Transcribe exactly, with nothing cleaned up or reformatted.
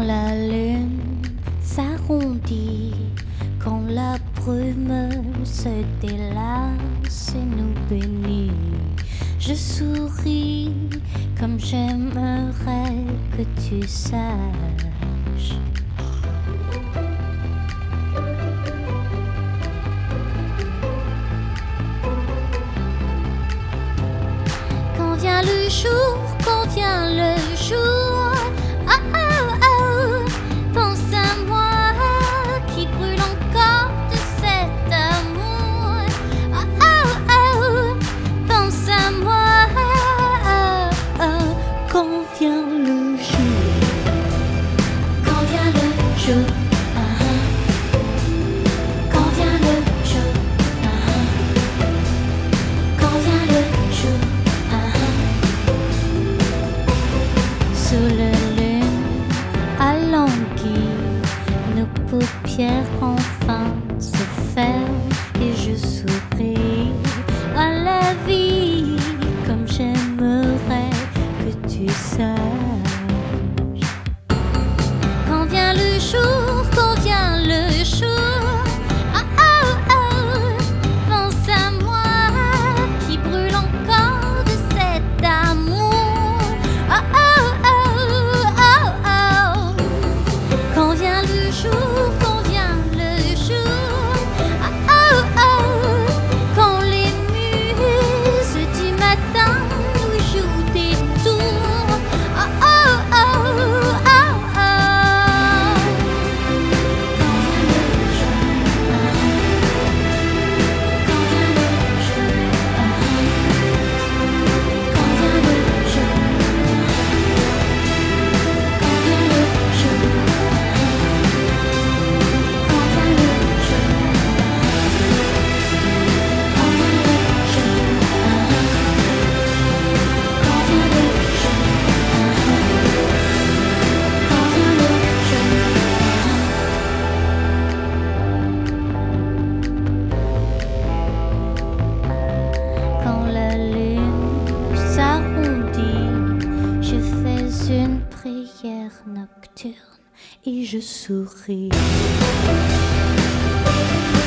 la lune s'arrondit, quand la brume se délace et nous bénit, je souris comme j'aimerais que tu saches. Quand vient le jour, quand vient le jour, oh oh oh, pense à moi qui brûle encore de cet amour. Oh oh oh, pense à moi, oh oh, quand vient le jour, quand vient le jour, ah ah, quand vient le jour, ah ah, quand vient le jour, ah ah, sous la lune alanguie, nos paupières enfin se ferment et je souris à la vie comme j'aimerais que tu saches. Quand vient le jour, quand vient le jour, oh oh oh, pense à moi qui brûle encore de cet amour. Oh oh oh, oh oh, quand vient le jour, quand vient le jour, oh oh oh, quand les muses du matin nous jouent des tours. Oh oh oh, oh oh, quand la lune s'arrondit, je fais une prière nocturne et je souris.